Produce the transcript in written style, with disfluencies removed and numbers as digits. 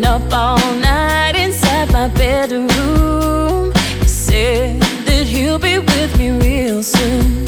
up all night inside my bedroom. He said that he'll be with me real soon.